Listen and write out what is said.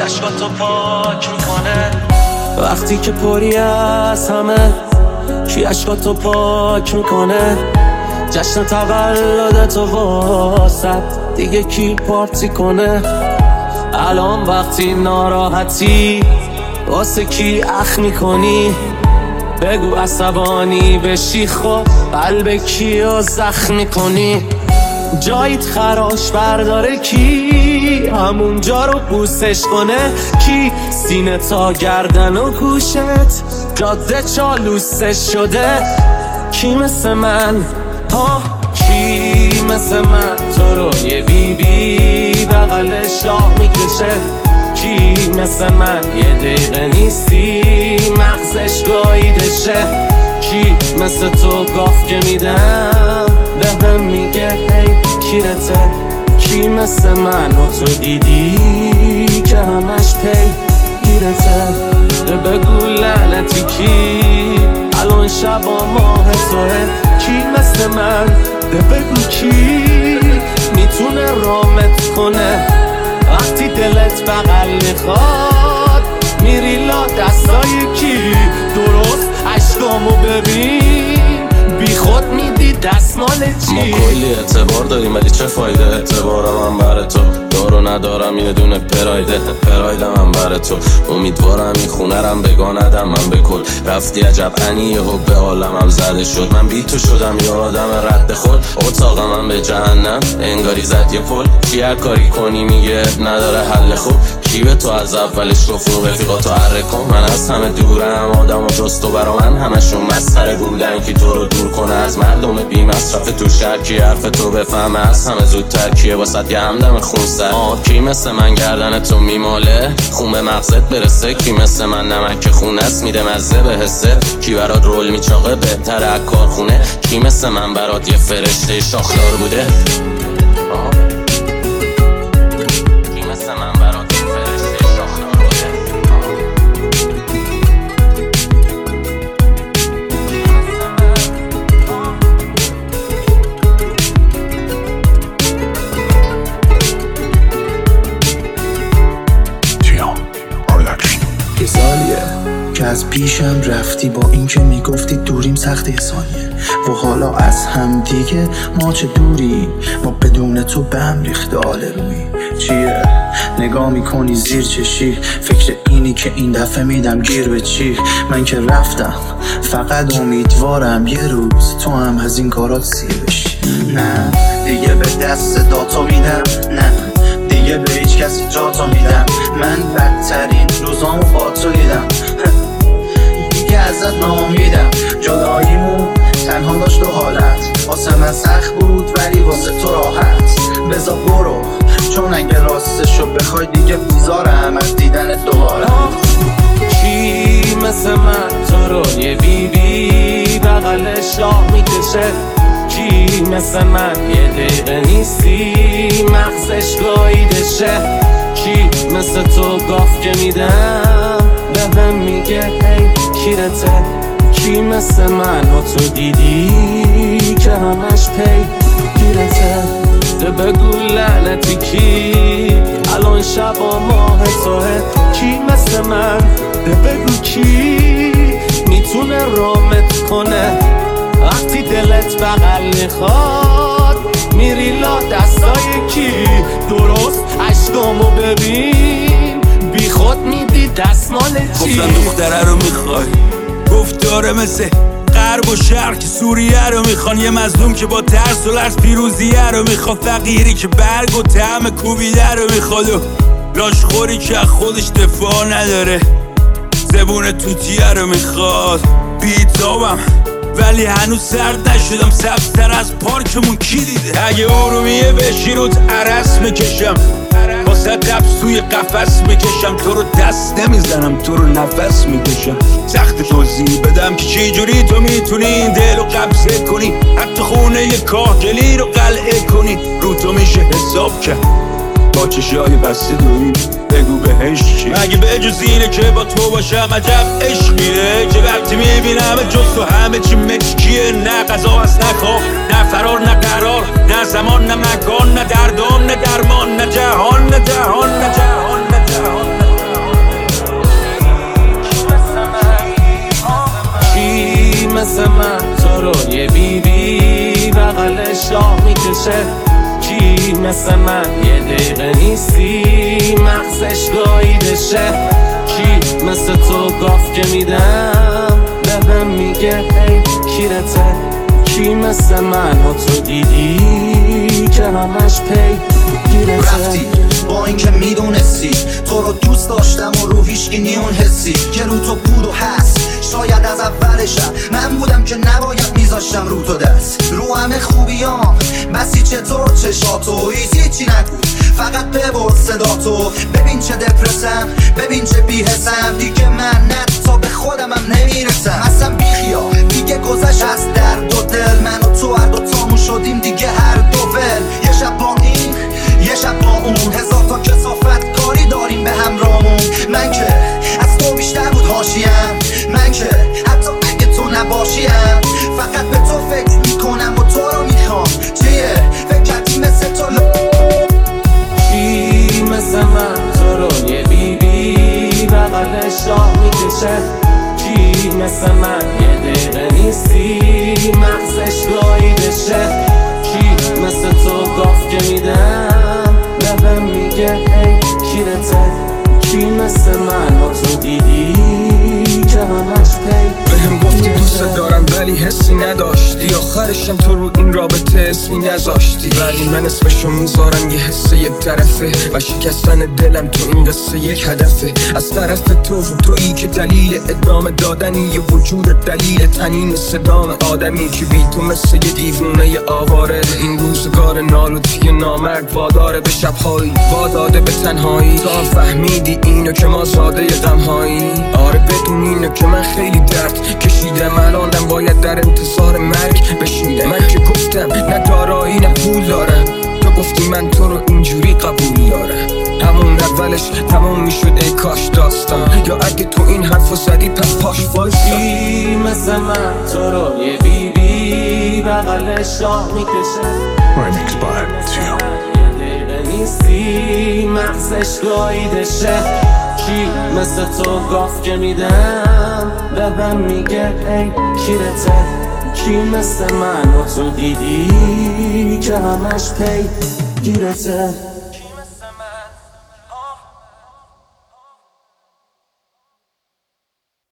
عشقاتو پاک میکنه وقتی که پری از همه کی عشقاتو پاک میکنه جشن تولدتو واسد دیگه کی پارتی کنه الان وقتی ناراحتی واسه کی اخ میکنی بگو عصبانی بشی خب قلب کیو زخم میکنی جایت خراش برداره کی همون جا رو بوسش کنه کی سینه تا گردن و گوشت جاده چالوسش شده کی مثل من ها کی مثل من تو رو یه بی بغلش راه میکشه کی مثل من یه دقیقه نیستی مغزش گاییدشه کی مثل تو گاف که میدم به هم میگه هی کیرته کی مثل من و تو دیدی که همش پی گیرته بگو لعنتی کی الان شب و ماه توه کی مثل من بگو کی میتونه رامت کنه وقتی دلت بغل میخواد میری لا دستای کی درست عشقامو ببین بی خود میدی دستمال چی ما کلی اعتبار داریم ولی چه فایده اعتبارم هم بر تو دارو ندارم یه دونه پرایدم هم بر تو امیدوارم این خونه رم بگاندم من بکل رفتی عجب انیه و به عالمم زده شد من بی تو شدم یه آدم رد خود اتاقم من به جهنم انگاری زد یه پل چی هر کاری کنی میگه نداره حل خوب کی به تو از اولش گفت رو رفیقاتو حره کن من از همه دورم آدم و جز تو برا من همشون مسخره بودن که تو رو دور کنه از مردم بی مصرف تو شهر کی حرف تو بفهمه از همه زودتر کیه واسه یه همدم خون سر کی مثل من گردن تو میماله خون به مغزت برسه کی مثل من نمک خون است میده مزه به حسه کی برات رول میچاقه بهتره از کارخونه کی مثل من برات یه فرشته شاخدار بوده که از پیشم رفتی با این که میگفتی دوریم سخت ثانیه و حالا از هم دیگه ما چه دوری ما بدون تو به هم ریخته آل روی چیه نگاه میکنی زیر چشی فکر اینی که این دفعه میدم گیر به چی من که رفتم فقط امیدوارم یه روز تو هم از این کارات سیر بشی نه دیگه به دست داتا میدم نه دیگه به هیچ کسی جاتا میدم من بدترین روزامو با تو دیدم دیگه ازت ناامیدم جداییمون تنها داشت و حالت واسه من سخت بود ولی واسه تو راحت بذار برو چون اگه راستشو بخوای دیگه بیزارم از دیدن دوباره کی مثل من تو رو یه بی بغلش راه میکشه کی مثل من یه دقیقه نیستی مغزش گاییدشه کی مثل تو گاف که میدم به هم میگه هی کیرته کی مثل من و تو دیدی که همش پی گیرته بگو لعنتی کی الان شب و ماه توه کی مثل من بگو کی میتونه رامت کنه وقتی دلت بغل میخواد میری لا دستای کی درست عشقامو ببین بی خود میدی دستمال چی گفتن دختره رو میخوای گفت داره مثل غرب و شرق که سوریه رو میخوان یه مظلوم که با ترس و لرز پیروزیه رو میخواد فقیری که برگ و طعم کوبیده رو میخواد و لاشخوری که خودش دفاع نداره زبون توتیه رو میخواد بیتابم ولی هنوز سرد نشدم سبزتر از پارکمون کی دیده اگه ارومیه بشی روت عرس میکشم واسه قبض توی قفس میکشم تو رو دست نمیزنم تو رو نفس میکشم سخت توضیح بدم که چی جوری تو میتونی این دل رو قبضه کنی حتی خونه یه کاهگلی رو قلعه کنی رو تو میشه حساب کرد با چشای بسته دوی بگو بهش چی مگه به جز اینه که با تو باشم عجب عشقیه که وقتی میبینم جز تو همه چی مچکیه نه قضا هست نه خواه نه فرار نه قرار نه زمان نه مکان نه دردان نه درمان نه جهان نه جهان نه جهان نه جهان مثل من تو رو یه بیبی بغل شاه میکشه؟ کی مثل من یه دقیقه نیستی مغزش گاییدشه؟ کی مثل تو گاف که میدم لبم میگه ای کیرته؟ کی مثل من و تو دیدی که همش پی گیرته؟ رفتی با این که میدونستی تو رو دوست داشتم و رو هیچکی نیون حسی که رو تو بود و هست. شاید از اولشم من بودم که نباید میذاشتم رو تو دست رو همه خوبیام بسی چطور چشاتو هیچی نگو فقط ببر صداتو. ببین چه دپرسم ببین چه بی‌حسم دیگه من نه تا به خودمم نمیرسم اصلا بیخیال دیگه گذشت از درد و دل من و تو هر دو تامون شدیم دیگه هر دو ول. یه شب با این یه شب با اون هزار تا کثافت کاری داریم به همراهمون. من که از تو بیشتر بود حاشیم من که حتی اگه تو نباشیم فقط به تو فکر میکنم و تو رو میخوام. چیه فکر کردی مثل تو کی مثل من تو رو یه بیبی بغل شاه میکشه؟ کی مثل من یه دقیقه نیستی مغزش گاییدشه؟ کی مثل تو گاف که میدم لبم میگه ای کیرته؟ کی مثل من و تو دیدی که همش پی بهم گفتی دوست دارم ولی حسی نداشتی آخرشم تو رو این رابطه اسمی نذاشتی ولی من اسمشو میذارم یه حس یک طرفه و شکستن دلم تو این قصه یک هدفه از طرف تویی که دلیل ادامه دادنی یه وجود دلیل تنین صدام آدمی که بی تو مثل یه دیوونه آواره این روزگار نالوتی نامرد واداره به شبهایی واداده به تنهایی تا فهمیدی اینو که ما زاده غمهایی. آره بدون اینو که من خیلی درد کشیدم الانم باید در انتظار مرگ بشینم. من که گفتم نه دارایی نه پول دارم تو گفتی من تو رو اینجوری قبول دارم. همون اولش تمام میشد ای کاش داستان یا اگه تو این حرفو زدی پس پاش وایسا. کی مثل من تو رو یه بیبی بغل شاه میکشه؟ Remix by Tio. یه دقیقه نیستی مغزش گاییدشه؟ کی مثل تو گاف که میدم لبم میگه ای کیرته؟ کی مثل من و تو دیدی که همش پی گیرته؟